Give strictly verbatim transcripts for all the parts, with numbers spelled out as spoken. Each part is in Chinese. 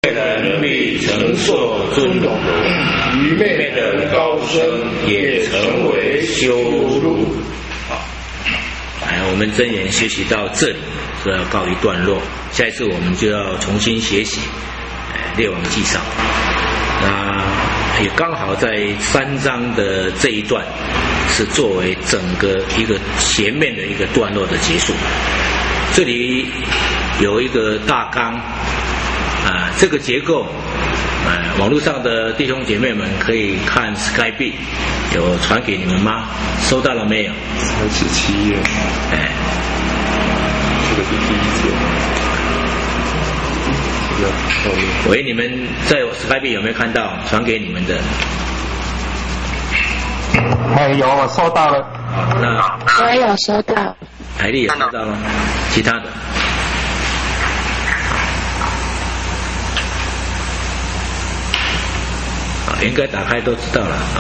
人必承受尊荣，愚昧人高升也成为羞辱。好，哎，我们真言学习到这里，就要告一段落。下一次我们就要重新学习《列王纪上》，那也刚好在三章的这一段是作为整个一个前面的一个段落的结束。这里有一个大纲啊，这个结构，呃，网络上的弟兄姐妹们可以看 Skype 有传给你们吗？收到了没有？ 三十七页。 哎， 这个是第一节。这个后面。 喂，你们在 Skype 有没有看到传给你们的？ 哎，有，我收到了。 好，那我有收到。 海丽也收到了，其他的。应该打开都知道了啊。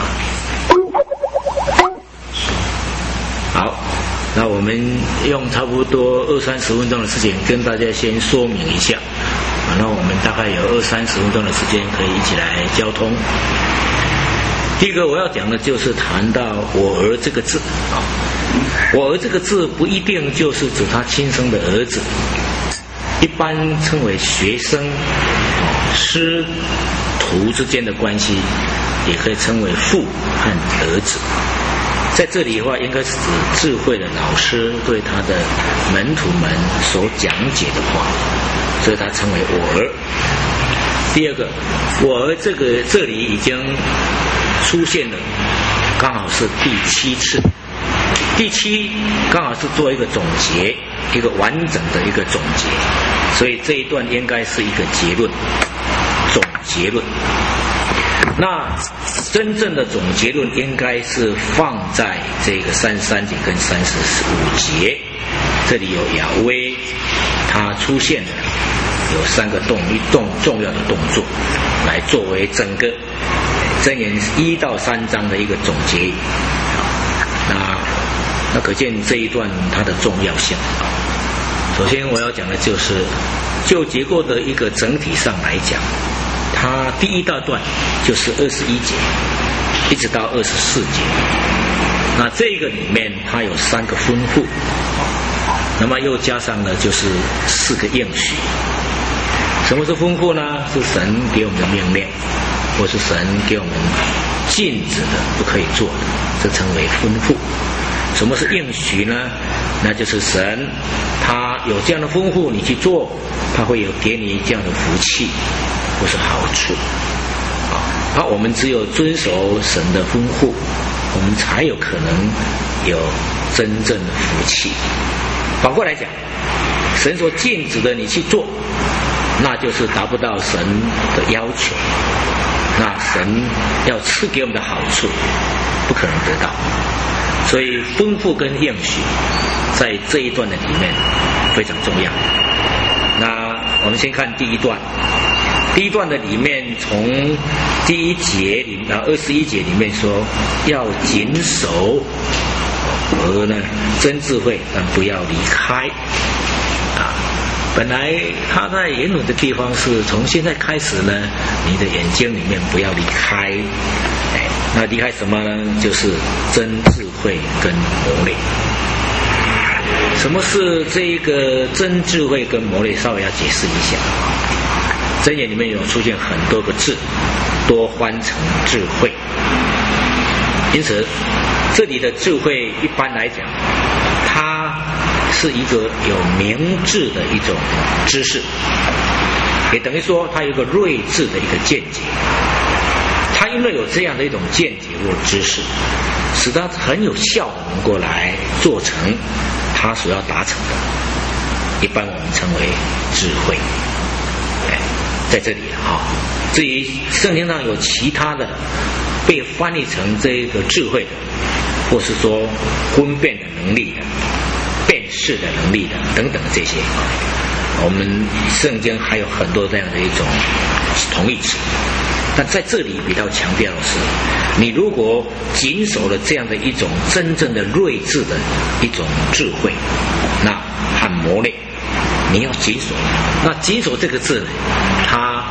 好，那我们用差不多二三十分钟的时间跟大家先说明一下，然后我们大概有二三十分钟的时间可以一起来交通。第一个我要讲的就是谈到我儿这个字啊，我儿这个字不一定就是指他亲生的儿子，一般称为学生、师徒之间的关系，也可以称为父和儿子。在这里的话，应该是指智慧的老师对他的门徒们所讲解的话，所以他称为我儿。第二个，我儿这个这里已经出现了，刚好是第七次。第七刚好是做一个总结，一个完整的一个总结，所以这一段应该是一个结论，总结论。那真正的总结论应该是放在这个三十三节跟三十五节，这里有亚威，它出现了有三个动一动重要的动作，来作为整个箴言一到三章的一个总结。那那可见这一段它的重要性。首先我要讲的就是就结构的一个整体上来讲，它第一大段就是二十一节一直到二十四节，那这个里面它有三个吩咐，那么又加上呢就是四个应许。什么是吩咐呢？是神给我们的命令，或是神给我们禁止的不可以做的，这称为吩咐。什么是应许呢？那就是神他有这样的吩咐你去做，他会有给你这样的福气或是好处啊。而我们只有遵守神的吩咐，我们才有可能有真正的福气。反过来讲，神所禁止的你去做，那就是达不到神的要求，那神要赐给我们的好处不可能得到。所以吩咐跟应许在这一段的里面非常重要。那我们先看第一段，第一段的里面从第一节里啊二十一节里面说要谨守和呢真智慧，但不要离开啊。本来他在原文的地方是从现在开始呢，你的眼睛里面不要离开，哎，那离开什么呢？就是真智慧跟磨练。什么是这个真智慧跟磨练？稍微要解释一下。箴言里面有出现很多个字，多翻成智慧，因此这里的智慧一般来讲，它是一个有明智的一种知识，也等于说它有一个睿智的一个见解。它因为有这样的一种见解或知识，使它很有效的能够来做成它所要达成的，一般我们称为智慧。哎，在这里哈、哦，至于圣经上有其他的被翻译成这个智慧的，或是说分辨的能力的、辨识的能力的等等这些，我们圣经还有很多这样的一种同义词。但在这里比较强调的是，你如果谨守了这样的一种真正的睿智的一种智慧，那和磨练，你要谨守。那谨守这个字，它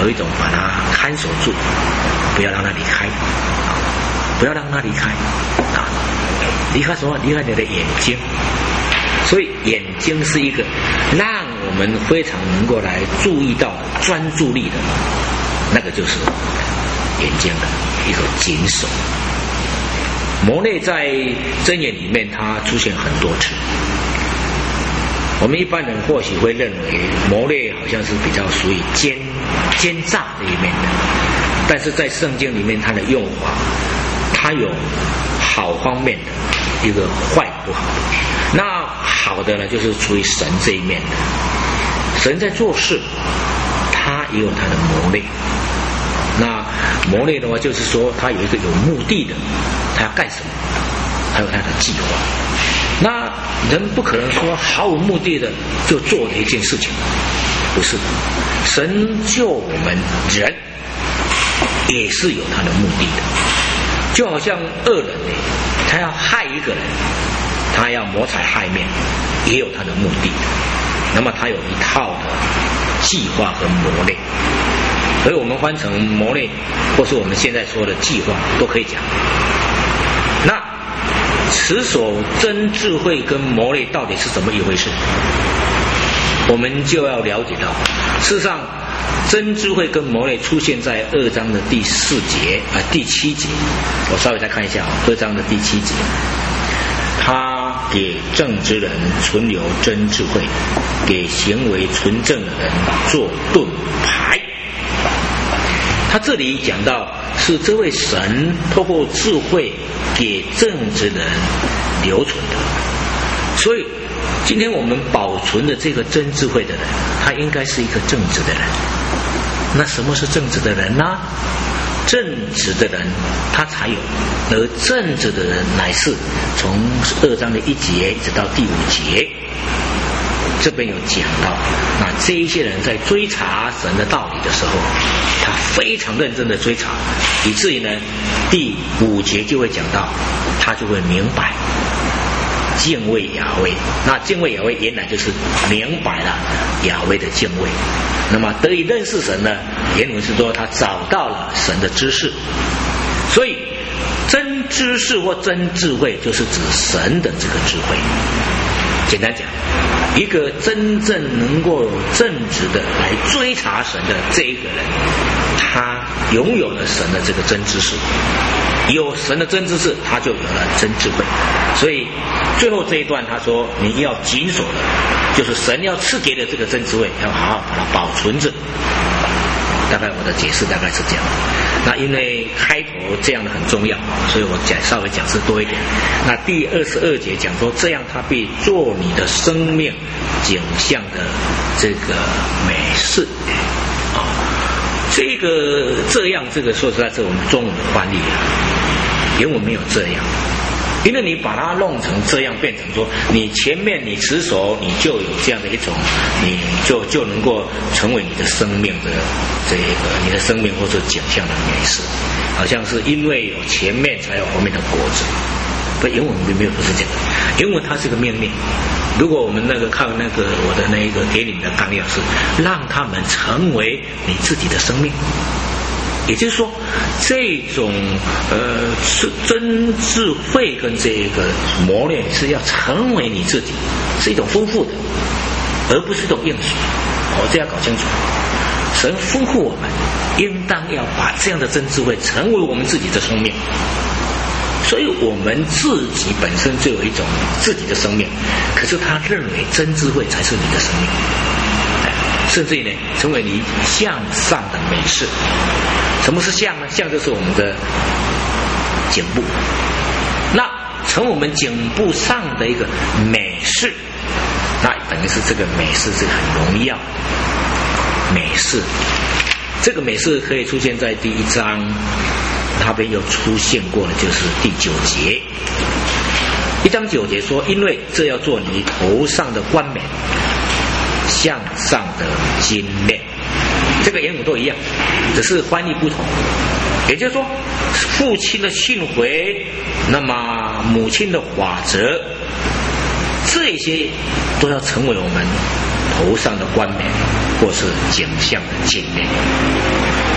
有一种把它看守住，不要让它离开，不要让它离开啊！离开什么？离开你的眼睛。所以眼睛是一个让我们非常能够来注意到专注力的，那个就是眼睛的一个紧守。魔类在箴言里面它出现很多次，我们一般人或许会认为魔类好像是比较属于奸奸诈这一面的，但是在圣经里面它的用法，它有好方面的，一个坏不好的。那好的呢，就是属于神这一面的。神在做事，他也有他的谋略。那谋略的话，就是说他有一个有目的的，他要干什么，还有他的计划。那人不可能说毫无目的的就做了一件事情，不是的。神救我们人也是有他的目的的，就好像恶人呢，他要害一个人，他要谋财害命，也有他的目的。那么他有一套的计划和谋略，所以我们翻成谋略，或是我们现在说的计划，都可以讲。那持守真智慧跟谋略到底是怎么一回事？我们就要了解到，事实上，真智慧跟谋略出现在二章的第四节啊、呃、第七节。我稍微再看一下二章的第七节。他给正直人存留真智慧，给行为纯正的人做盾牌。他这里讲到是这位神透过智慧给正直的人留存的，所以今天我们保存的这个真智慧的人，他应该是一个正直的人。那什么是正直的人呢？正直的人他才有，而正直的人乃是从二章的一节一直到第五节，这边有讲到，那这一些人在追查神的道理的时候，他非常认真的追查，以至于呢第五节就会讲到，他就会明白敬畏亚威。那敬畏亚威原来就是明白了亚威的敬畏，那么得以认识神呢，原文是说他找到了神的知识。所以真知识或真智慧就是指神的这个智慧。简单讲，一个真正能够正直的来追查神的这一个人，他拥有了神的这个真知识，有神的真知识，他就有了真智慧。所以最后这一段他说，你要谨守的就是神要赐给的这个真智慧，要好好把它保存着。大概我的解释大概是这样。那因为开头这样的很重要，所以我讲稍微讲释多一点。那第二十二节讲说，这样他必做你的生命景象的这个美事啊。这个这样这个说实在是我们中文的翻译啊，原文没有这样。因为你把它弄成这样，变成说你前面你持守，你就有这样的一种，你就就能够成为你的生命的这个你的生命或者景象的美事，好像是因为有前面才有后面的果子。不，原文并没有不是这样，原文它是个命令。如果我们那个看那个我的那一个给你们的纲要是让他们成为你自己的生命。也就是说，这种呃真智慧跟这个磨练是要成为你自己，是一种丰富的，而不是一种应许。我这要搞清楚，神吩咐我们，应当要把这样的真智慧成为我们自己的生命。所以我们自己本身就有一种自己的生命，可是他认为真智慧才是你的生命，甚至于呢，成为你向上的美事。什么是相呢？相就是我们的颈部，那从我们颈部上的一个美事，那等于是这个美事是很荣耀美事。这个美事可以出现在第一章，那边又出现过了，就是第九节。一章九节说，因为这要做你头上的冠冕，向上的金链。这个原文都一样，只是翻译不同。也就是说，父亲的训诲，那么母亲的法则，这些都要成为我们头上的冠冕，或是颈项的金链。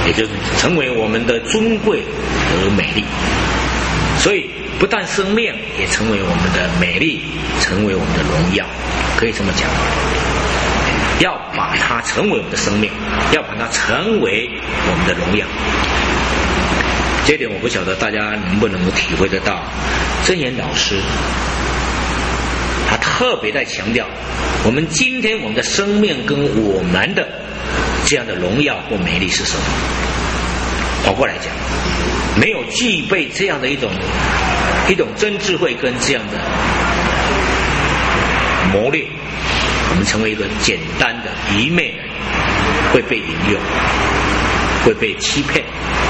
也就是成为我们的尊贵和美丽。所以不但生命，也成为我们的美丽，成为我们的荣耀，可以这么讲。要把它成为我们的生命，要把它成为我们的荣耀。这一点我不晓得大家能不能够体会得到。真言老师他特别在强调，我们今天我们的生命跟我们的这样的荣耀或美丽是什么？反过来讲，没有具备这样的一种一种真智慧跟这样的谋略，我们成为一个简单的愚昧人，会被引诱，会被欺骗。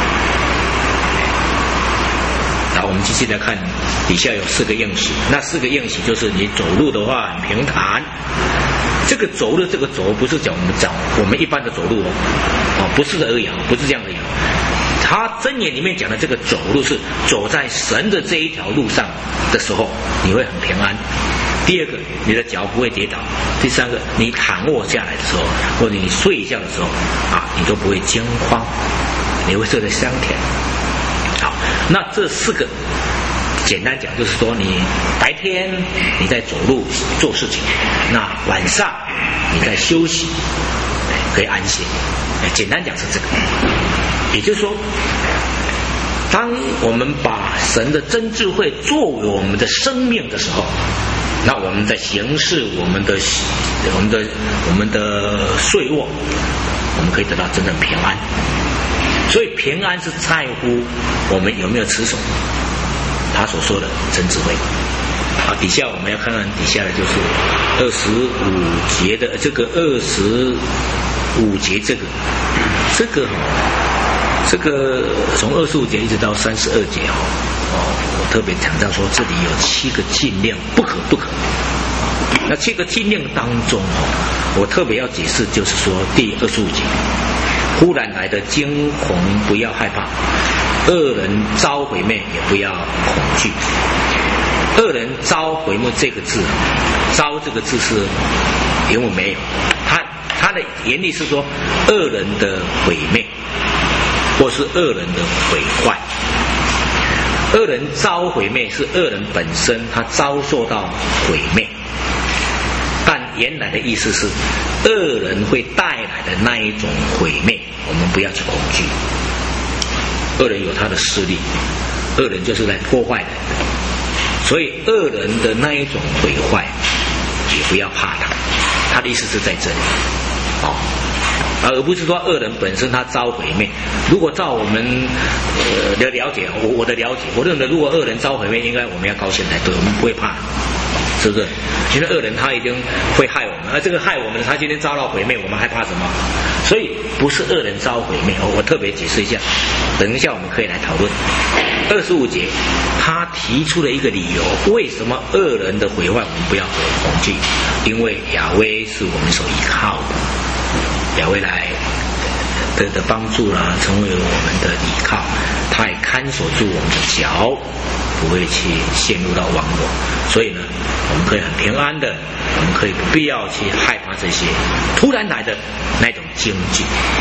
好，我们继续来看，底下有四个应许，那四个应许就是你走路的话很平坦。这个走路，这个走不是讲我们讲我们一般的走路哦，哦不是而已，不是这样的呀。他箴言里面讲的这个走路是走在神的这一条路上的时候，你会很平安。第二个，你的脚不会跌倒。第三个，你躺卧下来的时候，或者你睡一觉的时候啊，你都不会惊慌，你会睡得香甜。好，那这四个简单讲就是说，你白天你在走路做事情，那晚上你在休息，可以安心。简单讲是这个，也就是说，当我们把神的真智慧作为我们的生命的时候，那我们在行事我们的我们的我们的睡卧，我们可以得到真正平安。所以平安是在乎我们有没有持守他所说的真智慧。好，底下我们要看看底下的就是二十五节的这个二十五节这个这个这个从二十五节一直到三十二节哦，我特别强调说这里有七个禁令，不可不可。那七个禁令当中哦，我特别要解释，就是说第二十五节，忽然来的惊恐不要害怕，恶人遭毁灭也不要恐惧。恶人遭毁灭这个字，遭这个字是原文没有，它它的原理是说恶人的毁灭，或是恶人的毁坏。恶人遭毁灭是恶人本身他遭受到毁灭，但原来的意思是恶人会带来的那一种毁灭，我们不要去恐惧。恶人有他的势力，恶人就是来破坏人的，所以恶人的那一种毁坏也不要怕他，他的意思是在这里哦，而不是说恶人本身他遭毁灭。如果照我们呃的了解，我我的了解，我认为如果恶人遭毁灭，应该我们要高兴才对，我们不会怕，是不是？因为恶人他已经会害我们，而这个害我们，他今天遭到毁灭，我们害怕什么？所以不是恶人遭毁灭，我特别解释一下，等一下我们可以来讨论。二十五节他提出了一个理由，为什么恶人的毁坏我们不要恐惧？因为亚威是我们所依靠的，亚威来的的帮助啦，成为我们的依靠，他也看守住我们的脚，不会去陷入到网络。所以呢，我们可以很平安的，我们可以不必要去害怕这些突然来的那种惊惧。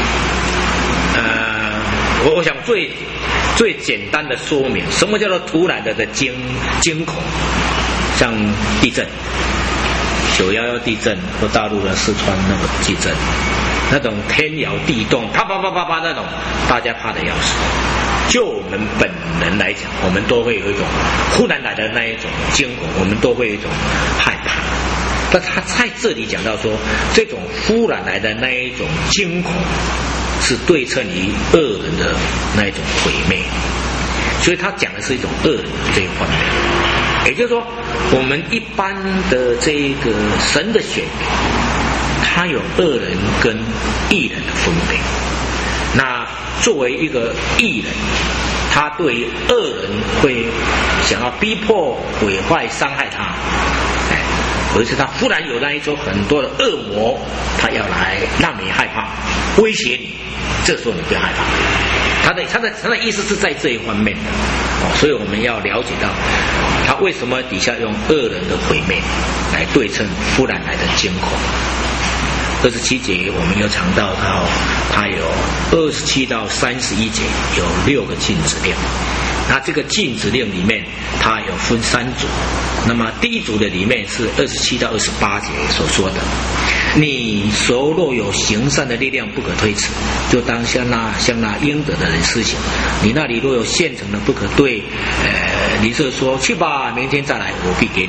呃，我我想最最简单的说明，什么叫做突然的的惊惊恐？像地震，九一一地震或大陆的四川那个地震，那种天摇地动，啪啪啪啪啪那种，大家怕的要死。就我们本人来讲，我们都会有一种忽然来的那一种惊恐，我们都会有一种害怕。但他在这里讲到说，这种忽然来的那一种惊恐，是对称于恶人的那一种毁灭。所以他讲的是一种恶人这一方面。也就是说，我们一般的这个神的选民，他有恶人跟义人的分别。那作为一个义人，他对恶人会想要逼迫、毁坏、伤害他，哎，或者是他忽然有那一种很多的恶魔，他要来让你害怕、威胁你，这时候你不要害怕。他的他的他的意思是在这一方面的哦，所以我们要了解到他为什么底下用恶人的毁灭来对称忽然来的惊恐。 二十七节我们又尝到到它有二十七到三十一节有六个禁止令。那这个禁止令里面它有分三组，那么第一组的里面是二十七到二十八节所说的，你手若有行善的力量不可推辞，就当向那向那应得的人施行。你那里若有现成的，不可对呃邻舍说去吧，明天再来，我必给你。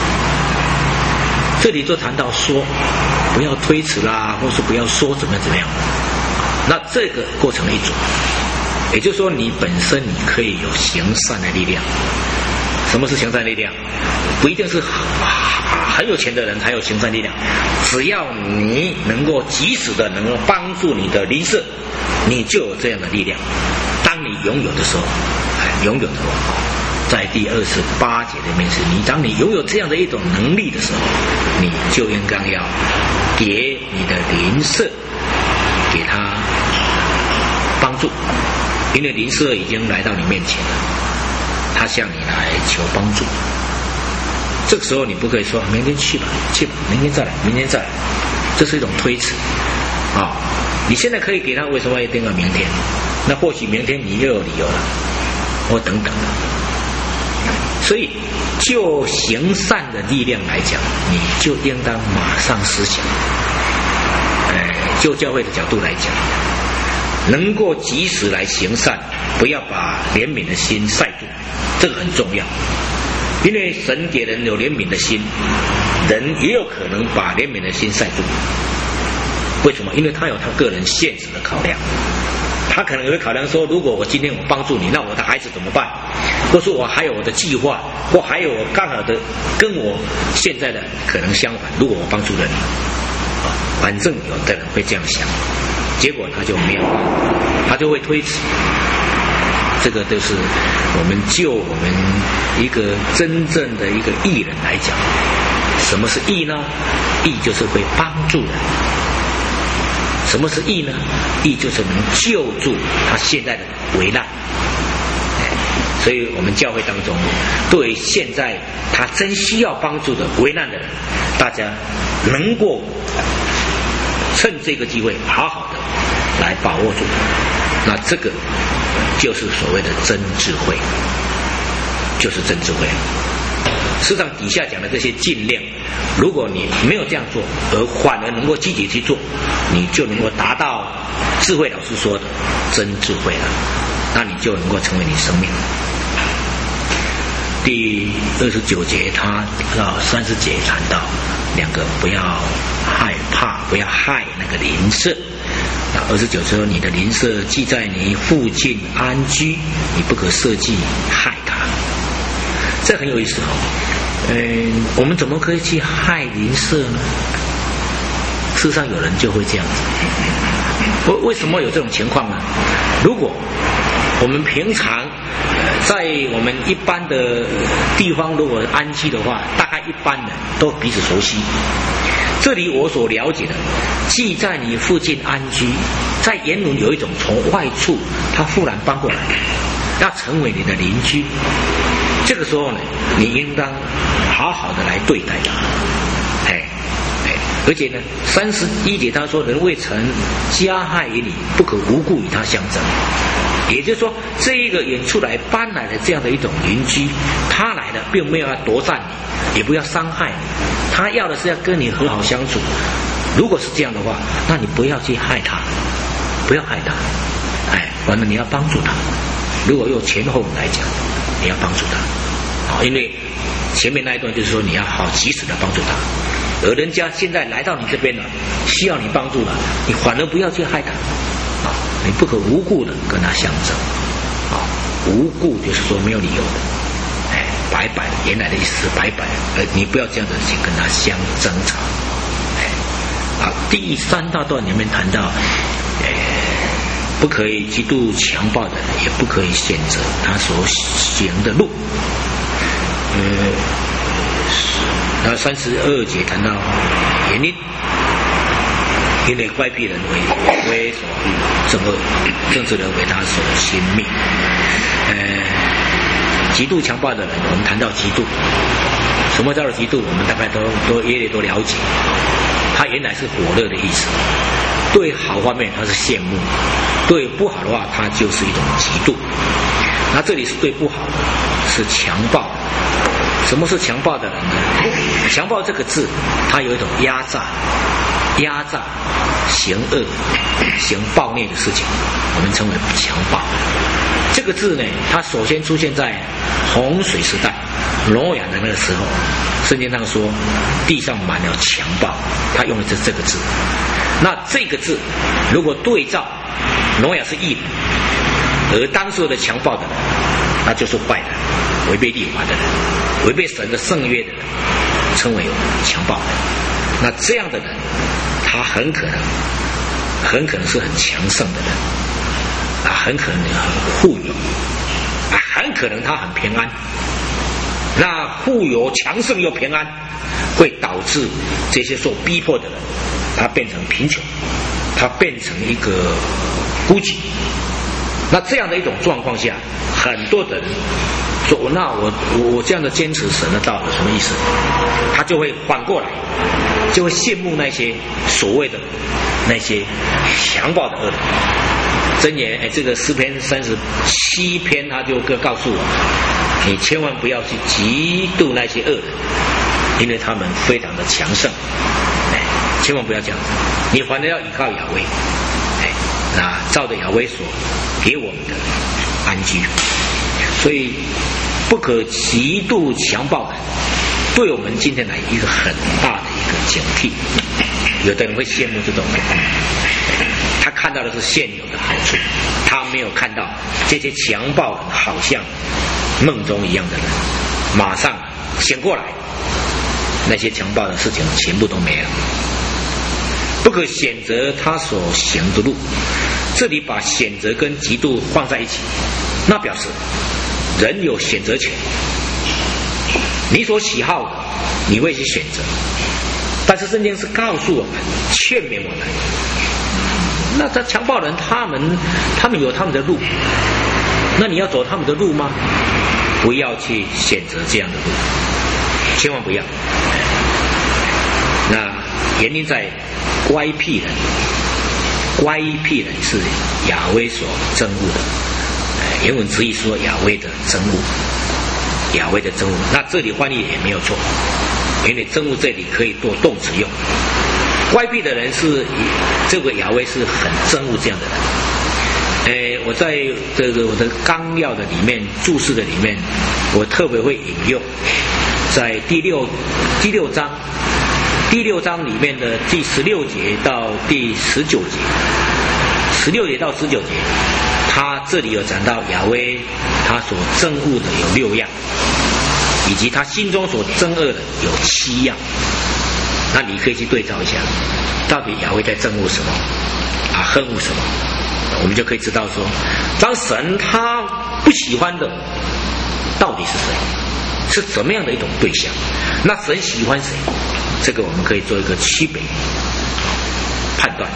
这里就谈到说不要推辞啦，或是不要说怎么怎么样。那这个过程一组，也就是说你本身你可以有行善的力量。什么是行善力量？不一定是很有钱的人才有行善力量，只要你能够及时的能够帮助你的邻舍，你就有这样的力量。当你拥有的时候，拥有的时候，在第二十八节里面是你当你拥有这样的一种能力的时候，你就应该要给你的邻舍给他帮助，因为邻舍已经来到你面前了，他向你来求帮助。这个时候你不可以说明天去吧，去吧，明天再来，明天再来，这是一种推辞啊！你现在可以给他，为什么一定要明天？那或许明天你又有理由了，或等等的。所以就行善的力量来讲，你就应当马上实行。哎，就教会的角度来讲，能够及时来行善，不要把怜悯的心塞住，这个很重要。因为神给人有怜悯的心，人也有可能把怜悯的心塞住。为什么？因为他有他个人现实的考量，他可能会考量说，如果我今天我帮助你，那我的孩子怎么办？或是我还有我的计划，或还有我刚好的跟我现在的可能相反，如果我帮助了你，啊，反正有的人会这样想，结果他就没有，他就会推辞。这个都是我们就我们一个真正的一个义人来讲，什么是义呢？义就是会帮助人。什么是义呢？义就是能救助他现在的危难。所以我们教会当中，对现在他真需要帮助的危难的人，大家能够趁这个机会好好的来把握住，那这个就是所谓的真智慧，就是真智慧。事实上底下讲的这些禁令，如果你没有这样做，而反而能够积极去做，你就能够达到智慧老师说的真智慧了，那你就能够成为你生命。第二十九节他到三十节谈到两个，不要害怕，不要害那个邻舍。那二十九说，你的邻舍既在你附近安居，你不可设计害他。这很有意思哦。嗯，我们怎么可以去害邻舍呢？事实上有人就会这样子。为为什么有这种情况呢？如果我们平常在我们一般的地方如果安居的话，大概一般人都彼此熟悉。这里我所了解的，既在你附近安居，在言论有一种从外处他忽然搬过来，要成为你的邻居，这个时候呢，你应当好好的来对待他。哎哎，而且呢，三十一节他说，人未曾加害于你，不可无故与他相争。也就是说，这一个远处来搬来的这样的一种邻居，他来的并没有要夺占你，也不要伤害你，他要的是要跟你和好相处。如果是这样的话，那你不要去害他，不要害他，哎，反正你要帮助他。如果用前后来讲，你要帮助他，啊，因为前面那一段就是说你要好及时的帮助他，而人家现在来到你这边了，需要你帮助了，你反而不要去害他。啊，你不可无故的跟他相争，啊，无故就是说没有理由的，哎，白白原来的意思是白白，呃，你不要这样子去跟他相争吵，哎，啊，第三大段里面谈到，哎，不可以嫉妒强暴的人，也不可以选择他所行的路，呃，那三十二节谈到原因。因为乖僻人为为所正恶，正直人为他所亲密。呃，极度强暴的人，我们谈到极度，什么叫做极度？我们大概都都也也都了解。 它原来是火热的意思。对好方面它是羡慕，对不好的话它就是一种嫉妒。那这里是对不好的，是强暴。什么是强暴的人呢？强暴这个字，它有一种压榨、压榨、行恶、行暴虐的事情，我们称为强暴。这个字呢，它首先出现在洪水时代，挪亚的那个时候，圣经上说地上满了强暴，他用的是这个字。那这个字如果对照挪亚是义人，而当时的强暴的人，那就是坏人，违背律法的人，违背神的圣约的人，称为强暴人。那这样的人，他很可能很可能是很强盛的人啊，很可能很富有啊，很可能他很平安。那富有、强盛又平安，会导致这些受逼迫的人，他变成贫穷，他变成一个孤寂。那这样的一种状况下，很多的人说：“那我我这样的坚持神的道有什么意思？”他就会反过来，就会羡慕那些所谓的那些强暴的恶人。箴言哎，这个诗篇三十七篇，他就告诉我，你千万不要去嫉妒那些恶人，因为他们非常的强盛。哎，千万不要这样子，你反而要依靠亚威。哎，那照着亚威所给我们的安居。所以不可极度强暴的，对我们今天来一个很大的一个警惕。有的人会羡慕这种人，他看到的是现有的好处，他没有看到这些强暴人好像梦中一样的人，马上醒过来，那些强暴的事情全部都没了。不可选择他所行的路，这里把选择跟嫉妒放在一起，那表示人有选择权，你所喜好的你会去选择，但是圣经是告诉我们，劝勉我们，那这强暴人他们他们有他们的路，那你要走他们的路吗？不要去选择这样的路，千万不要。那原因在乖僻人，乖僻人是亚威所憎恶的。原文直译说亚威的憎恶，亚威的憎恶。那这里翻译也没有错，因为憎恶这里可以做动词用。乖僻的人是这个亚威是很憎恶这样的人。诶，我在这个我的纲要的里面注释的里面，我特别会引用在第六第六章第六章里面的第十六节到第十九节，十六节到十九节，他这里有讲到亚威他所憎恶的有六样，以及他心中所憎恶的有七样。那你可以去对照一下，到底亚威在憎恶什么啊，恨恶什么？我们就可以知道说，当神他不喜欢的到底是谁，是怎么样的一种对象？那神喜欢谁？这个我们可以做一个区别判断。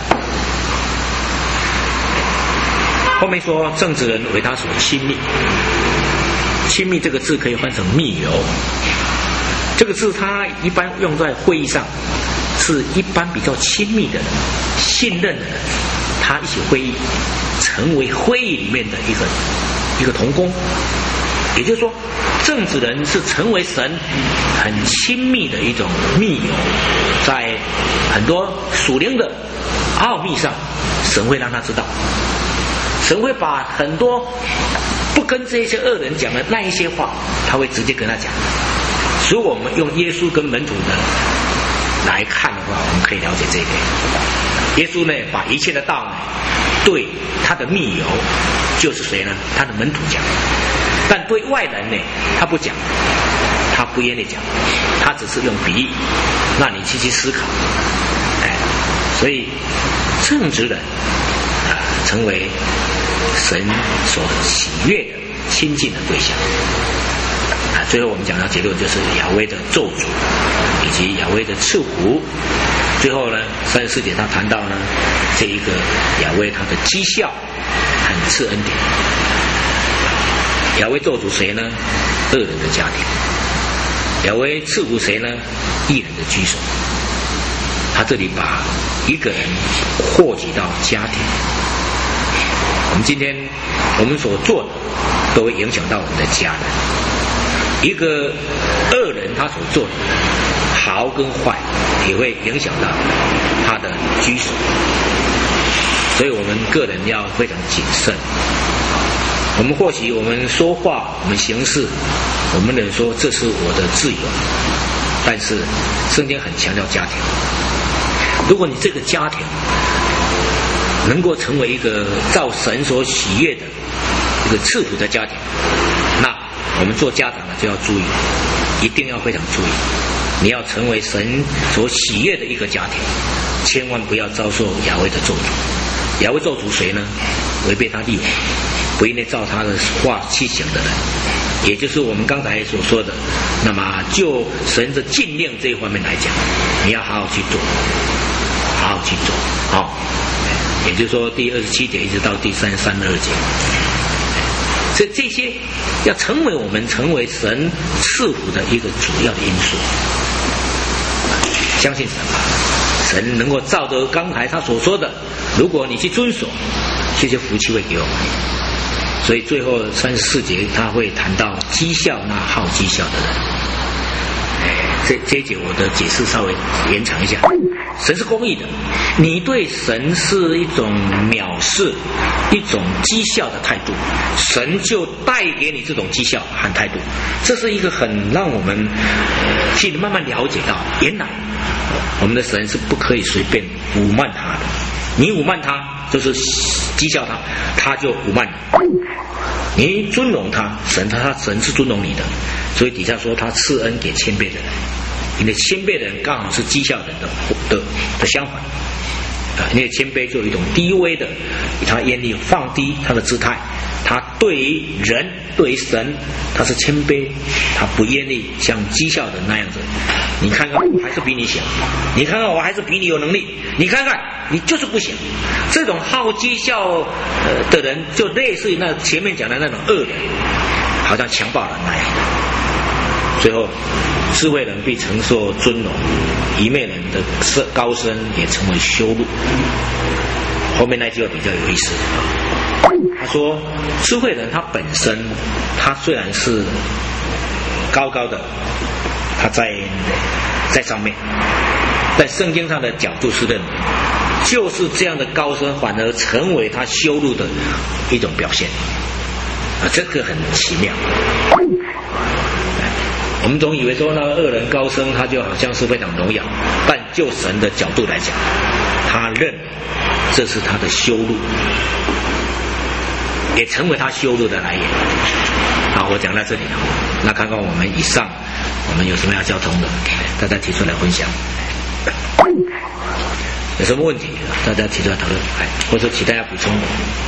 后面说正直人为他所亲密，亲密这个字可以换成密友，这个字它一般用在会议上，是一般比较亲密的人、信任的人，他一起会议，成为会议里面的一个一个同工。也就是说，正直人是成为神很亲密的一种密友，在很多属灵的奥秘上，神会让他知道，神会把很多不跟这些恶人讲的那一些话，他会直接跟他讲。所以我们用耶稣跟门徒的来看的话，我们可以了解这一点。耶稣呢，把一切的道呢，对他的密友就是谁呢？他的门徒讲。但对外人呢，他不讲，他不愿意讲，他只是用比喻，让你去去思考。哎，所以正直人啊，成为神所喜悦的亲近的对象。啊，最后我们讲到结论就是亚威的咒诅以及亚威的赐福。最后呢，三十四节他谈到呢，这一个亚威他的讥笑和赐恩典。亚威咒诅谁呢？恶人的家庭。亚威赐福谁呢？义人的居所。 他这里把一个人扩及到家庭。我们今天我们所做的都会影响到我们的家人。一个恶人他所做的好跟坏也会影响到他的居所，所以我们个人要非常谨慎。我们或许我们说话我们行事我们能说这是我的自由，但是圣经很强调家庭。如果你这个家庭能够成为一个照神所喜悦的一个赐福的家庭，那我们做家长的就要注意，一定要非常注意，你要成为神所喜悦的一个家庭，千万不要遭受亚威的咒诅。亚威咒诅谁呢？违背他立法，不应该照他的话去行的人，也就是我们刚才所说的。那么就神的禁令这一方面来讲，你要好好去做，好好去做，好、哦。也就是说，第二十七节一直到第三十三二节，所以这些要成为我们成为神赐福的一个主要的因素。相信神吧，神能够照着刚才他所说的，如果你去遵守，这些福气会给我们。所以最后三十四节他会谈到讥笑那好讥笑的人。这这一节我的解释稍微延长一下。神是公义的，你对神是一种藐视，一种讥笑的态度，神就带给你这种讥笑和态度。这是一个很让我们去慢慢了解到，原来我们的神是不可以随便侮慢他的。你侮慢他就是讥笑他，他就侮慢你。你尊荣他，神他神是尊荣你的，所以底下说他赐恩给谦卑的人。因为谦卑的人刚好是讥笑人的的的相反啊，因为谦卑就有一种低微的，他愿意放低他的姿态，他对于人对于神他是谦卑，他不愿意像讥笑人那样子。你看看我还是比你小，你看看我还是比你有能力，你看看你就是不行。这种好讥笑呃的人，就类似于那前面讲的那种恶人，好像强暴人那样。最后智慧人必承受尊荣，愚昧人的高升也成为羞辱。后面那句话比较有意思，他说智慧人他本身他虽然是高高的，他在在上面，但圣经上的角度是认为就是这样的高升反而成为他羞辱的一种表现啊，这个很奇妙。我们总以为说那个恶人高升他就好像是非常荣耀，但就神的角度来讲，他认这是他的羞辱，也成为他羞辱的来源。好，我讲到这里了，那看看我们以上我们有什么要交通的，大家提出来分享。有什么问题大家提出来讨论，或者其他要补充的。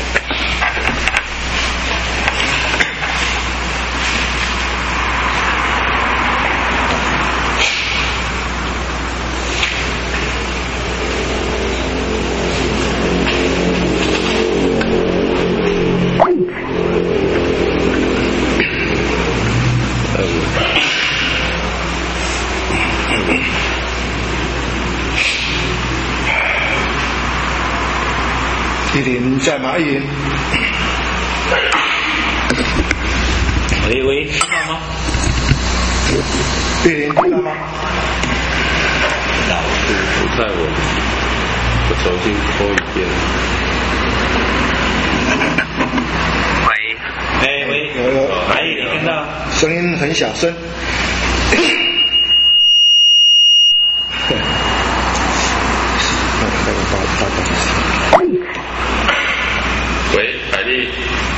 一零在吗？一零。 喂喂，听到吗？ 一零听到吗？ 不太稳，我重新播一遍。 喂，哎喂， 有有， 哎，你听到？ 声音很小声。 喂，海丽。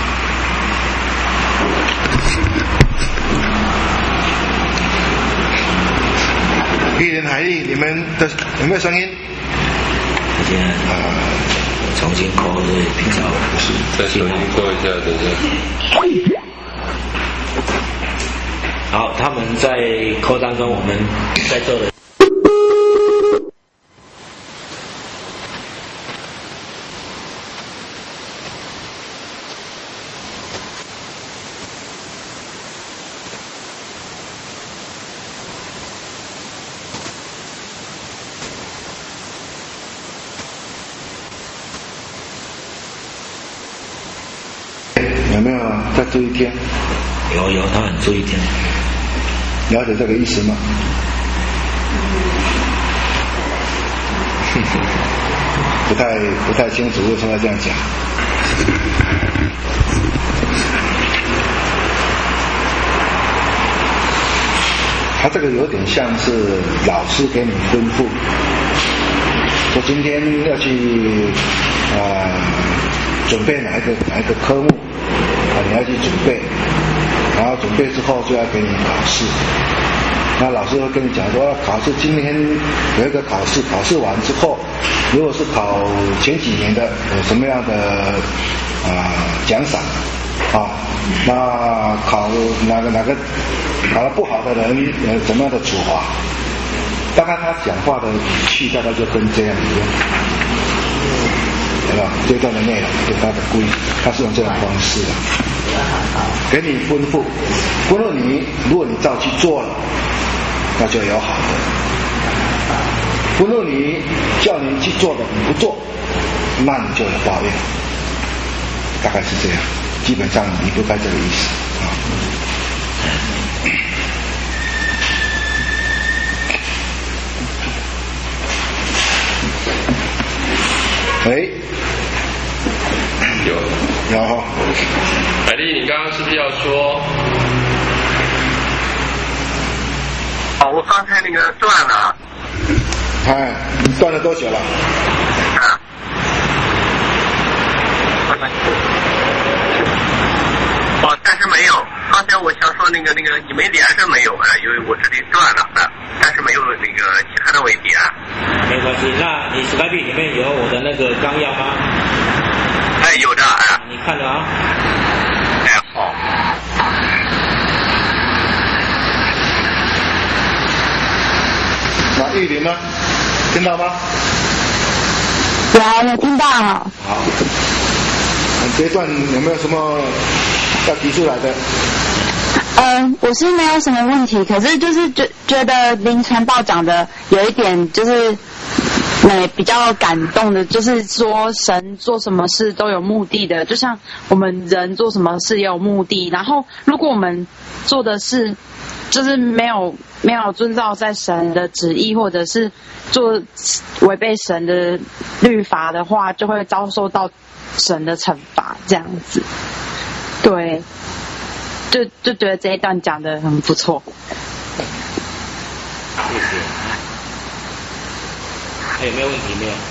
一零海丽，你们的有没有声音？ 我现在啊，重新扣这平常不是， 再重新扣一下，等一下。 好，他们在扣当中，我们在做的。 有没有在注意听？ 有有，他很注意听。 了解这个意思吗？不太不太清楚为什么要这样讲。他这个有点像是老师给你吩咐，说今天要去呃准备哪一个哪一个科目啊，你要去准备，然后准备之后就要给你考试。那老师会跟你讲说，考试今天有一个考试，考试完之后，如果是考前几年的，有什么样的啊、呃、奖赏啊？那考哪个哪个考得不好的人，有怎么样的处罚？大概他讲话的语气大概就跟这样一样，对吧？这段的内容就他的故意，他是用这种方式的，给你吩咐，吩咐你，如果你照去做了，那就有好的；吩咐你叫你去做的，你不做，那你就有抱怨。大概是这样，基本上离不开这个意思啊。喂， 有有哈， 海丽，你刚刚是不是要说？ 哦，我刚才那个断了。 哎，你断了多久了？ 啊。哦，但是没有。刚才我想说那个那个你没连上没有啊？因为我这里断了啊，但是没有那个其他的问题啊。 没关系，那你 Skype 里面有我的那个纲要吗？ 哎，有的啊。 你看了啊？ 哎，好。 那玉林呢？听到吗？ 有，有听到。 好，这一段有没有什么要提出来的？ 嗯，我是没有什么问题，可是就是觉觉得林传道讲的有一点就是美比较感动的，就是说神做什么事都有目的的，就像我们人做什么事也有目的。然后如果我们做的事就是没有没有遵照在神的旨意，或者是做违背神的律法的话，就会遭受到神的惩罚，这样子。对。就就觉得这一段讲得很不错。 谢谢。还有没有问题没有？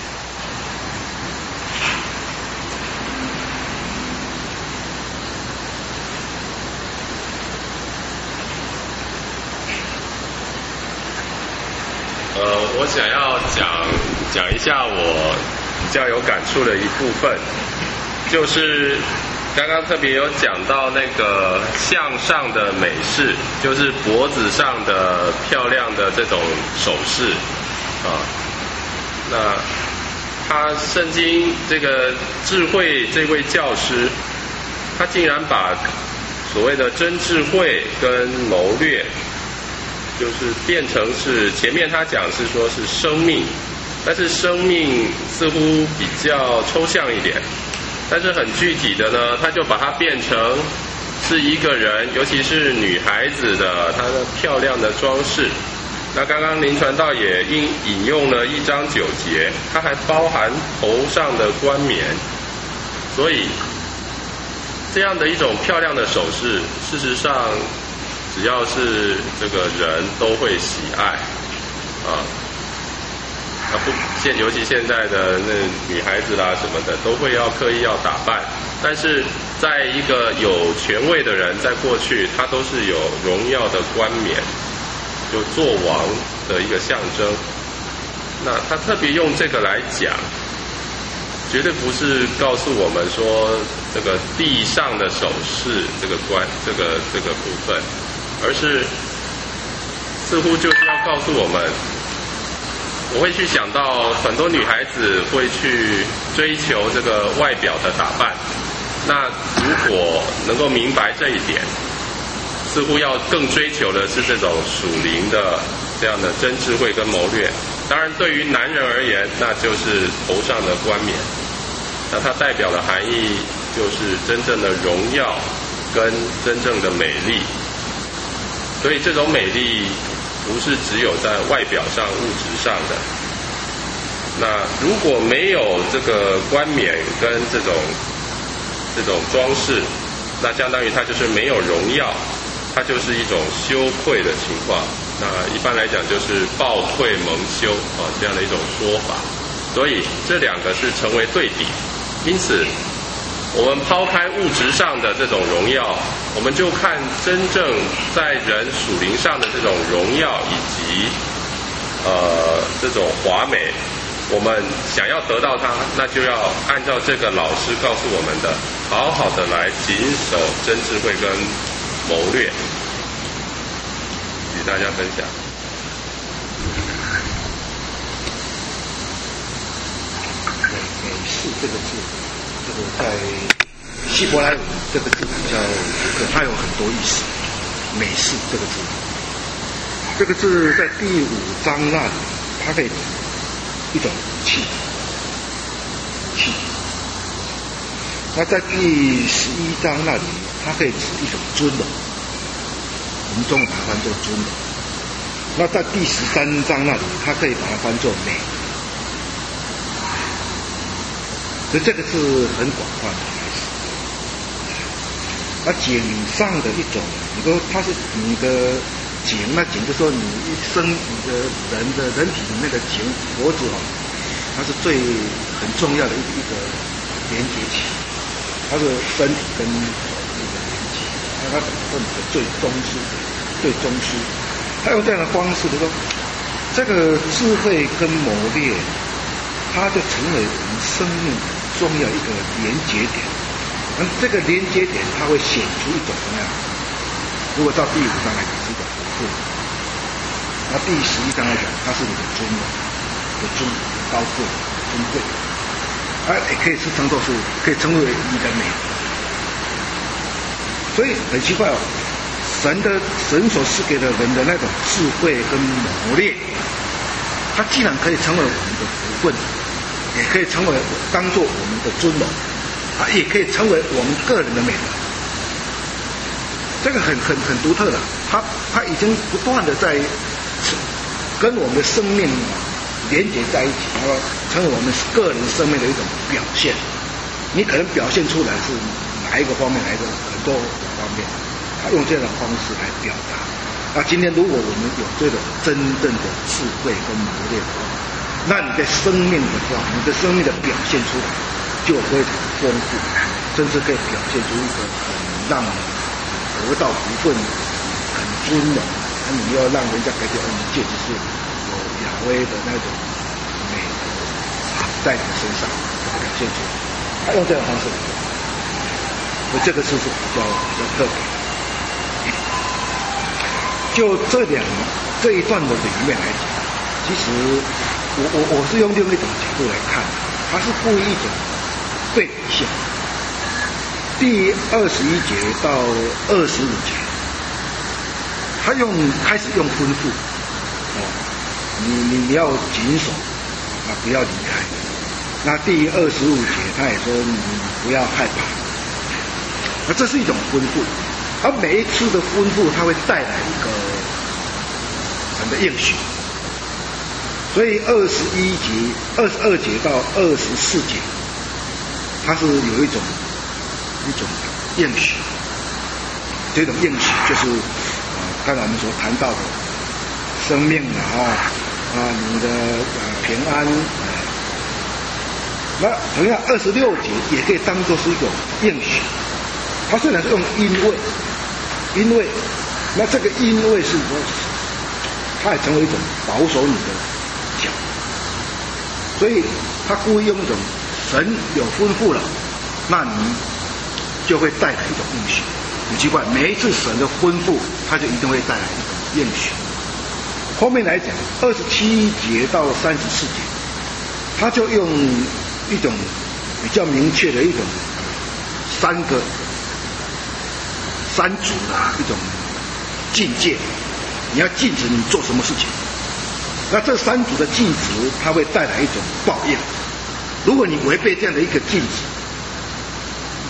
呃，我想要讲讲一下我比较有感触的一部分，就是刚刚特别有讲到那个向上的美饰，就是脖子上的漂亮的这种首饰啊。那他圣经这个智慧这位教师，他竟然把所谓的真智慧跟谋略，就是变成是前面他讲是说是生命，但是生命似乎比较抽象一点。但是很具体的呢，他就把它变成是一个人，尤其是女孩子的她的漂亮的装饰。那刚刚林传道也引引用了一章九节，它还包含头上的冠冕，所以这样的一种漂亮的首饰，事实上只要是这个人都会喜爱啊。啊不，现尤其现在的那女孩子啦什么的，都会要刻意要打扮。但是在一个有权位的人，在过去他都是有荣耀的冠冕，就做王的一个象征。那他特别用这个来讲，绝对不是告诉我们说这个地上的首饰这个关这个这个部分，而是似乎就是要告诉我们。我会去想到很多女孩子会去追求这个外表的打扮，那如果能够明白这一点，似乎要更追求的是这种属灵的这样的真智慧跟谋略。当然对于男人而言，那就是头上的冠冕，那它代表的含义就是真正的荣耀跟真正的美丽。所以这种美丽不是只有在外表上、物质上的。那如果没有这个冠冕跟这种这种装饰，那相当于它就是没有荣耀，它就是一种羞愧的情况。那一般来讲就是暴愧蒙羞啊，这样的一种说法。所以这两个是成为对比。因此我们抛开物质上的这种荣耀，我们就看真正在人属灵上的这种荣耀以及呃这种华美。我们想要得到它，那就要按照这个老师告诉我们的，好好的来谨守真智慧跟谋略，与大家分享。 美式这个字，这个在希伯来文这个字比较，它有很多意思。美式这个字，这个字在第五章那里，它可以一种武器，武器。那在第十一章那里，它可以指一种尊荣，我们中文把它翻作尊荣。那在第十三章那里，它可以把它翻作美。所以这个是很广泛的意思。那井上的一种，你说它是你的井，那井就说你一生你的人的人体里面的井脖子哦，它是最很重要的一一个连接器，它是身体跟那个连接，那它等于说你的最中枢，最中枢。他用这样的方式，就说这个智慧跟谋略，它就成为我们生命重要一个连接点。而这个连接点，它会显出一种什么样？如果照第五章来讲，是一种福分；那第十一章来讲，它是你的尊荣、的尊高贵、尊贵，啊，也可以是称作是，可以称为你的美。所以很奇怪哦，神的神所赐给了人的那种智慧跟谋略，它既然可以成为我们的福分，也可以成为当作我们的尊荣。啊，也可以成为我们个人的美德，这个很很很独特的，它它已经不断的在跟我们的生命连接在一起，然后成为我们个人生命的一种表现。你可能表现出来是哪一个方面，哪一个很多方面，他用这样的方式来表达。那今天如果我们有这种真正的智慧跟磨练的话，那你的生命的话，你的生命的表现出来就非常丰富，甚至可以表现出一个很让人得到福分、很尊荣，那你要让人家感觉哦，你简直是有亚威的那种美德在你身上表现出来。他用这种方式来做，所以这个事是比较比较特别的。就这两这一段的里面来讲，其实我我我是用另一种角度来看，它是故意一种对比性。第二十一节到二十五节，他用开始用吩咐，哦，你你你要谨守啊，不要离开。那第二十五节他也说你不要害怕，那这是一种吩咐。而每一次的吩咐，它会带来一个神的应许。所以二十一节、二十二节到二十四节，它是有一种一种应许。这种应许就是呃，刚才我们所谈到的生命啊啊，你的呃平安。呃、那同样二十六节也可以当作是一种应许。它虽然是用因为，因为，那这个因为是说，它也成为一种保守你的脚，所以他故意用一种神有吩咐了，那你就会带来一种应许。很奇怪，每一次神的吩咐，他就一定会带来一种应许。后面来讲，二十七节到三十四节，他就用一种比较明确的一种三个。三组的一种境界，你要禁止你做什么事情。那这三组的禁止，它会带来一种报应。如果你违背这样的一个禁止，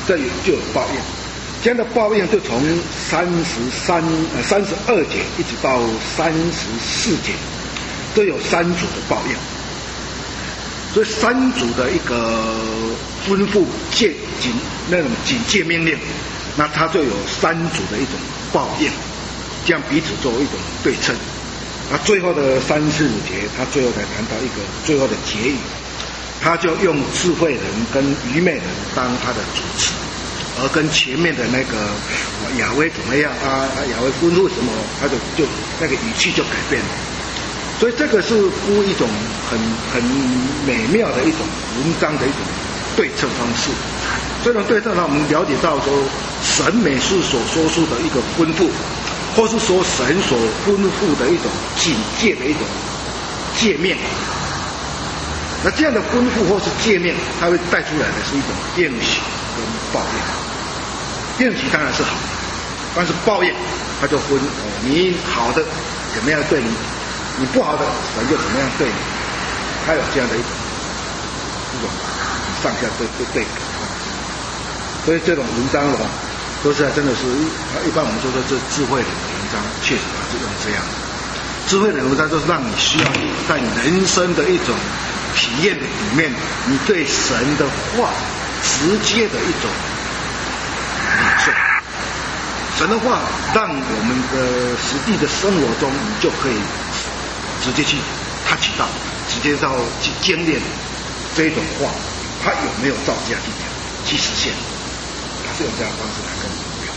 这就有报应。这样的报应就从三十三呃三十二节一直到三十四节，都有三组的报应。所以三组的一个吩咐戒警那种警戒命令，那它就有三组的一种报应，这样彼此作为一种对称。那最后的三四五节，他最后才谈到一个最后的结语，他就用智慧人跟愚昧人当他的主持。而跟前面的那个亚威怎么样啊？亚威吩咐什么，他就就那个语气就改变了。所以这个是估一种很很美妙的一种文章的一种对称方式。这种对称让我们了解到说，神每次所说出的一个吩咐，或是说神所吩咐的一种警戒的一种诫命。那这样的吩咐或是诫命，它会带出来的是一种应许跟报应。应许当然是好，但是报应他就分哦，你好的怎么样对你，你不好的神就怎么样对你，他有这样的一种一种上下对对对比。所以这种文章的话，说实在真的是，一般我们就说这智慧的文章，确实啊是用这样的。智慧的文章就是让你需要在你人生的一种体验的里面，你对神的话直接的一种领受。神的话让我们的实际的生活中，你就可以直接去touch到，直接到去经验这一种话，它有没有照这样去讲去实现，它是用这样的方式来跟我们表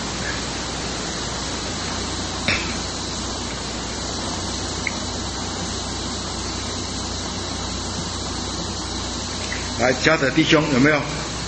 达。来，嘉德弟兄有没有？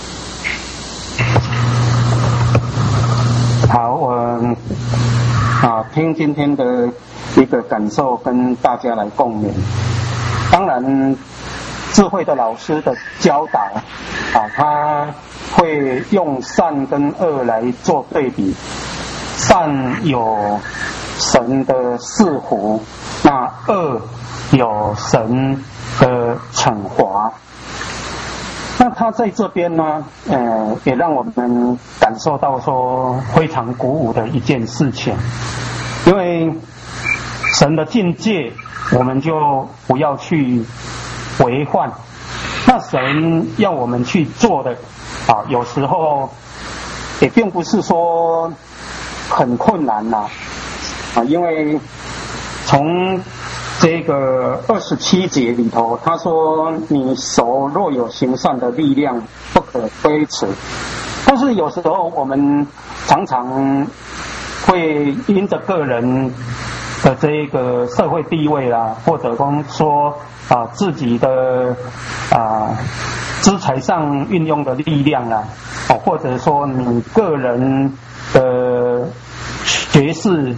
好，我啊听今天的一个感受，跟大家来共勉。当然，智慧的老师的教导啊，他会用善跟恶来做对比。善有神的赐福，那恶有神的惩罚。那他在这边呢，呃，也让我们感受到说非常鼓舞的一件事情，因为神的境界，我们就不要去违反。那神要我们去做的啊，有时候也并不是说很困难呐，啊，因为从这个二十七节里头，他说：“你手若有行善的力量，不可推辞。”但是有时候我们常常会因着个人的这个社会地位啦，或者说啊自己的啊资财上运用的力量啦，哦，或者说你个人的学识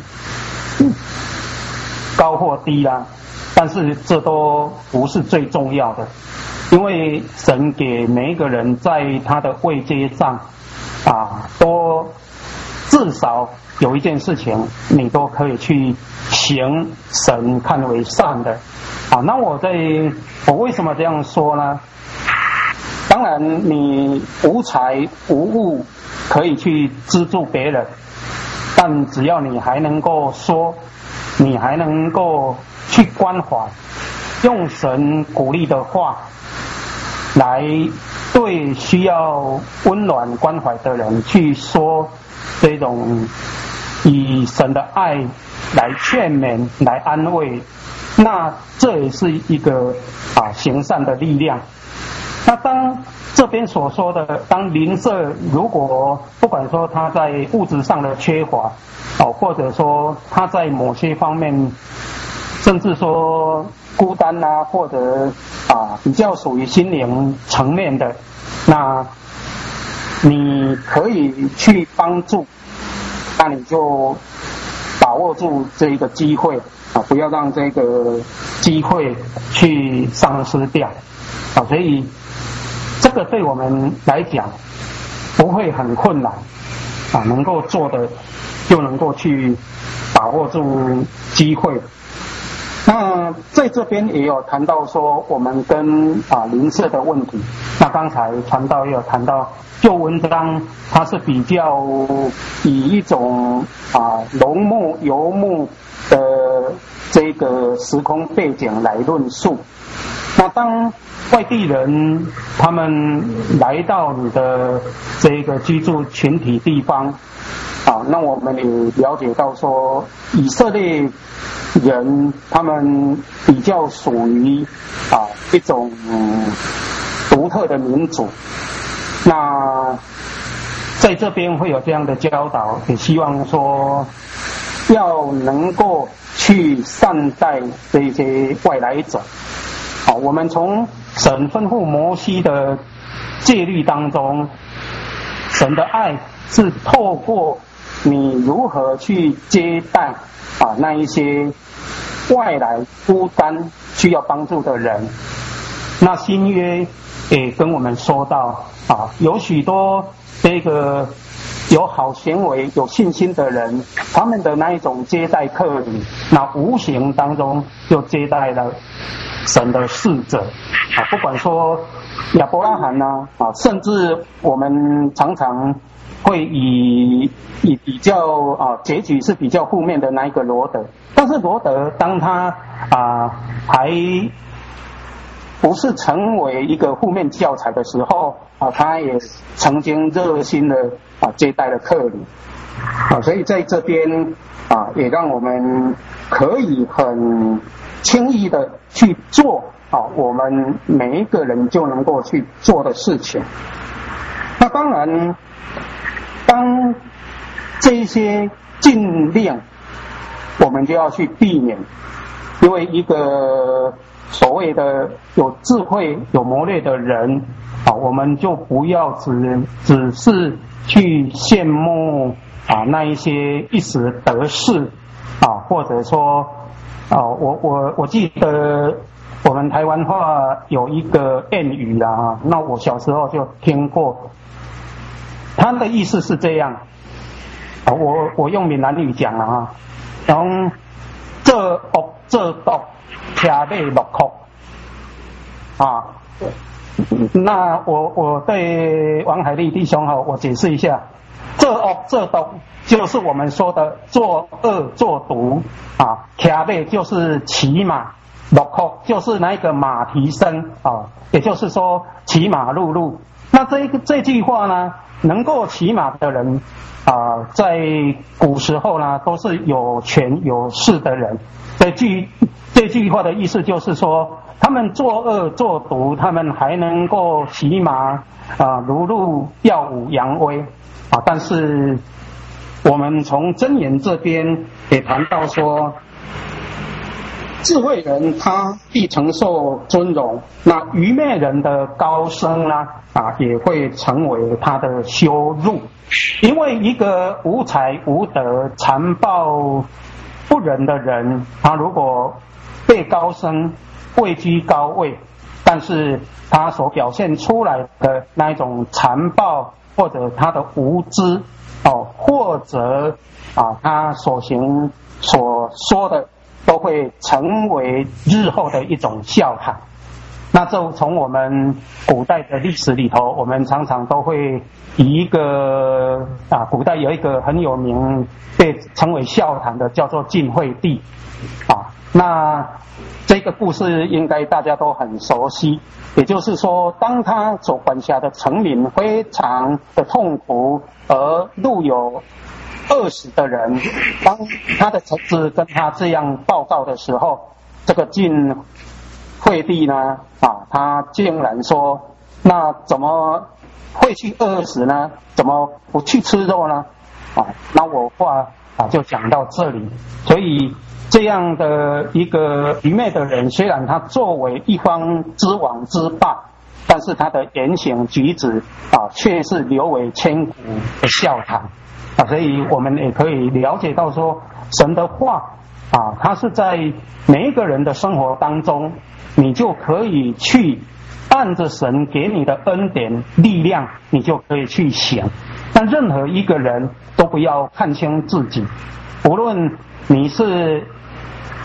高或低啦，但是这都不是最重要的，因为神给每一个人在他的位阶上啊，都至少有一件事情你都可以去行神看为善的啊。那我在我为什么这样说呢？当然你无财无物可以去资助别人，但只要你还能够说，你还能够去关怀，用神鼓励的话来对需要温暖关怀的人去说这种以神的爱来劝勉来安慰，那这也是一个啊行善的力量。那当这边所说的，当邻舍如果不管说他在物质上的缺乏哦，或者说他在某些方面甚至说孤单啊，或者啊比较属于心灵层面的，那你可以去帮助，那你就把握住这一个机会啊，不要让这个机会去丧失掉啊。所以这个对我们来讲不会很困难啊，能够做的就能够去把握住机会。那那在这边也有谈到说我们跟啊邻舍的问题。那刚才传道也有谈到旧文章，它是比较以一种啊农牧游牧的这个时空背景来论述。那当外地人他们来到你的这个居住群体地方，啊，那我们也了解到说，以色列人他们比较属于啊一种独特的民族。那在这边会有这样的教导，也希望说要能够去善待这些外来者。好，我们从神吩咐摩西的戒律当中，神的爱是透过你如何去接待啊那一些外来孤单需要帮助的人。那新约也跟我们说到啊，有许多这个有好行为、有信心的人，他们的那一种接待客旅，那无形当中就接待了神的使者啊，不管说亚伯拉罕呐 啊, 啊，甚至我们常常会以以比较啊结局是比较负面的那一个罗德，但是罗德当他啊还不是成为一个负面教材的时候啊，他也曾经热心的啊接待了客旅啊，所以在这边啊也让我们可以很轻易的去做啊我们每一个人就能够去做的事情。那当然当这些禁令我们就要去避免，因为一个所谓的有智慧有谋略的人啊，我们就不要只只是去羡慕啊那一些一时得势啊，或者说啊我我我记得我们台湾话有一个谚语啦，那我小时候就听过，他的意思是这样啊，我我用闽南语讲了啊，然后这恶这毒车马落库啊，那我我对王海丽弟兄哈，我解释一下，这恶这毒就是我们说的作恶作毒啊，车马就是骑马，落库就是那个马蹄声啊，也就是说骑马入路。那这个这句话呢，能够骑马的人啊，在古时候呢都是有权有势的人。这句这句话的意思就是说，他们作恶作毒，他们还能够骑马啊如鹿耀武扬威啊。但是我们从箴言这边也谈到说，智慧人他必承受尊荣，那愚昧人的高升呢啊也会成为他的羞辱。因为一个无才无德残暴不仁的人，他如果被高升位居高位，但是他所表现出来的那一种残暴，或者他的无知哦，或者啊他所行所说的都会成为日后的一种笑谈。那就从我们古代的历史里头，我们常常都会以一个啊，古代有一个很有名被称为笑谈的，叫做晋惠帝啊。那这个故事应该大家都很熟悉，也就是说，当他所管辖的臣民非常的痛苦，而路有饿死的人，当他的臣子跟他这样报告的时候，这个晋惠帝呢啊，他竟然说，那怎么会去饿死呢？怎么不去吃肉呢？啊，那我话啊就讲到这里。所以这样的一个愚昧的人，虽然他作为一方之王之霸，但是他的言行举止啊，却是留为千古的笑谈啊。所以我们也可以了解到说，神的话啊，它是在每一个人的生活当中，你就可以去按着神给你的恩典力量，你就可以去想。但任何一个人都不要看清自己，无论你是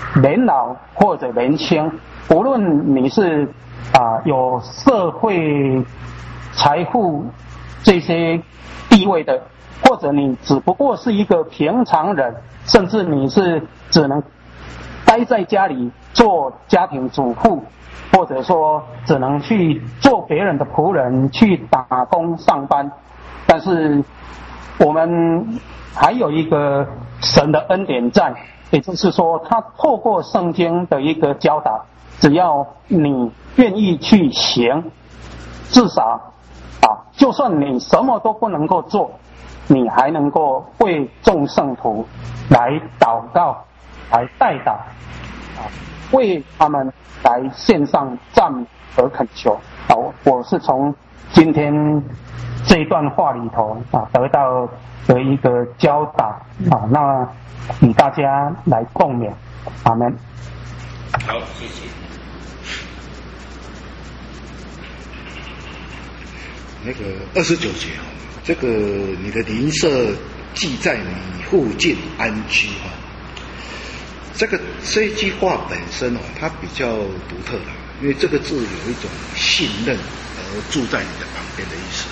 年老或者年轻，无论你是啊有社会财富这些地位的，或者你只不过是一个平常人，甚至你是只能待在家里做家庭主妇，或者说只能去做别人的仆人，去打工上班，但是我们还有一个神的恩典在，也就是说他透过圣经的一个教导，只要你愿意去行，至少啊，就算你什么都不能够做，你还能够为众圣徒来祷告，来代祷啊，为他们来献上赞美和恳求啊。我是从今天这一段话里头啊得到的一个教导啊，那与大家来共勉，阿们。 好，谢谢。 那个二十九节哦，这个你的邻舍既在你附近安居啊，这个这一句话本身哦，它比较独特的，因为这个字有一种信任而住在你的旁边的意思。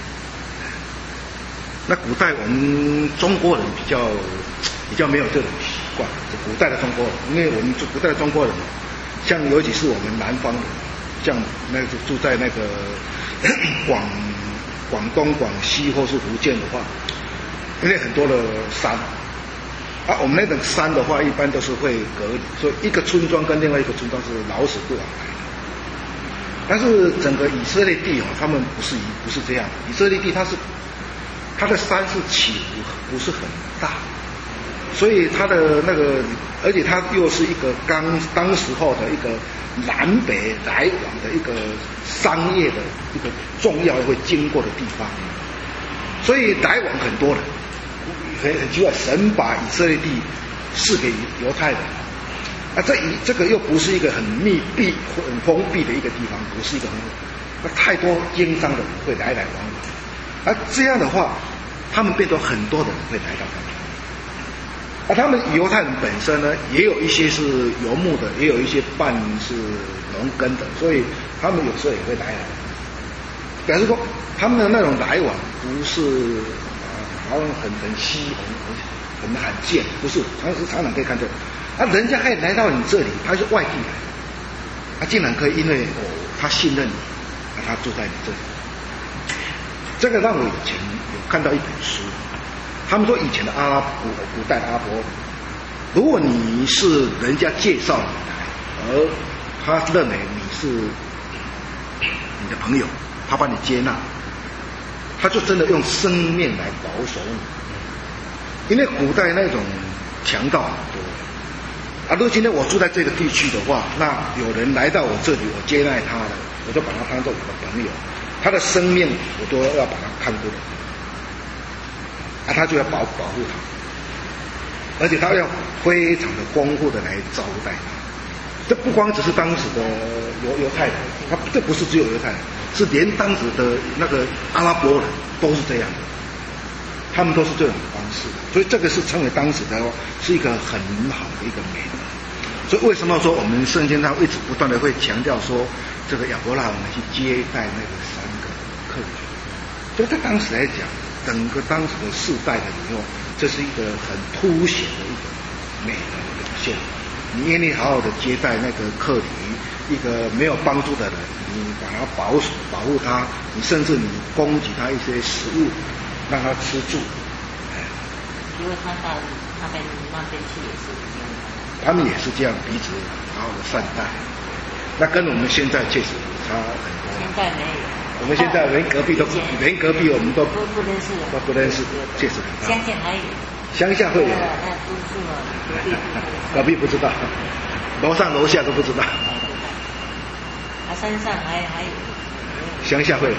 那古代我们中国人比较比较没有这种习惯，古代的中国人，因为我们古代的中国人，像尤其是我们南方人，像那个住在那个广广东、广西或是福建的话，因为很多的山啊，我们那种山的话，一般都是会隔离，所以一个村庄跟另外一个村庄是老死不往来的。但是整个以色列地哦，他们不是不是这样，以色列地它是它的山是起伏不是很大，所以它的那个，而且它又是一个当当时候的一个南北来往的一个商业的一个重要会经过的地方，所以来往很多人。很很奇怪，神把以色列地赐给犹太人，啊，这一这个又不是一个很密闭、很封闭的一个地方，不是一个很，那太多经商的人会来来往往，啊，这样的话，他们变成很多的人会来到他们，啊，他们犹太人本身呢，也有一些是游牧的，也有一些半是农耕的，所以他们有时候也会来来，表示说他们的那种来往不是。好像很很稀很很很罕见，不是，常时常常可以看到，啊，人家可以来到你这里，他是外地来的，他竟然可以因为哦，他信任你，啊，他住在你这里。这个让我以前有看到一本书，他们说以前的阿拉伯古代的阿拉伯，如果你是人家介绍你来，而他认为你是你的朋友，他把你接纳。他就真的用生命来保守你，因为古代那种强盗很多啊。如果今天我住在这个地区的话，那有人来到我这里，我接待他了，我就把他当做我的朋友，他的生命我都要把他看过的，啊，他就要保保护他，而且他要非常的丰富的来招待他。这不光只是当时的犹犹太人，他这不是只有犹太人。是连当时的那个阿拉伯人都是这样的，他们都是这种方式，所以这个是成为当时的是一个很好的一个美德。所以为什么说我们圣经上一直不断的会强调说，这个亚伯拉罕去接待那个三个客人，所以在当时来讲，整个当时的世代的以后，这是一个很凸显的一个美德的表现。你愿意好好的接待那个客旅，一个没有帮助的人，你把他保守保护他，你甚至你供给他一些食物，让他吃住。哎， 因为他到他们那边去也是这样， 他们也是这样彼此好好的善待。那跟我们现在确实差很多。 现在没有。 我们现在连隔壁都连隔壁我们都不不认识， 都不认识，确实很大。 乡下还有。 乡下会有。 那都是了，隔壁。 隔壁不知道，楼上楼下都不知道。 啊，山上还还有。 乡下会有。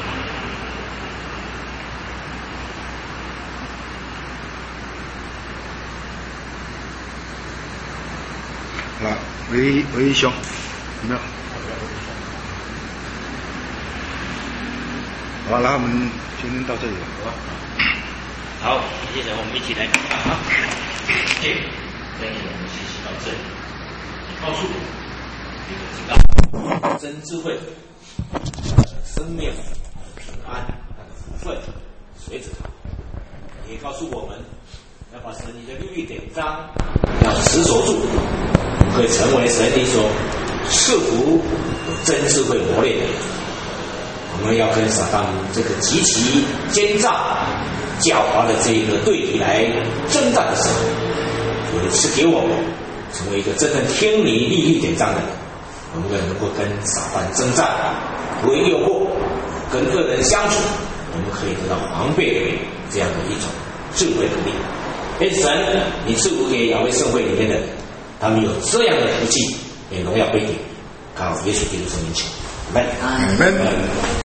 好，韦韦兄，有没有？好，那我们今天到这里了，好吧？ 好，接着我们一起来看啊。 跟你们学习到这里，你告诉我，你就知道真智慧、生命、平安、福分随着它。也告诉我们，要把神你的律例典章要持守住，我们可以成为神你所赐福真智慧磨练的。我们要跟撒旦这个极其奸诈、狡猾的这个对敌来征战的时候，有的赐给我们成为一个真正听你律例典章的人，我们能够跟撒旦征战，不会诱惑，跟个人相处，我们可以得到防备这样的一种智慧能力。因此神你赐福给雅威圣会里面的人，他们有这样的福气，也荣耀归给靠耶稣基督圣名求，阿们。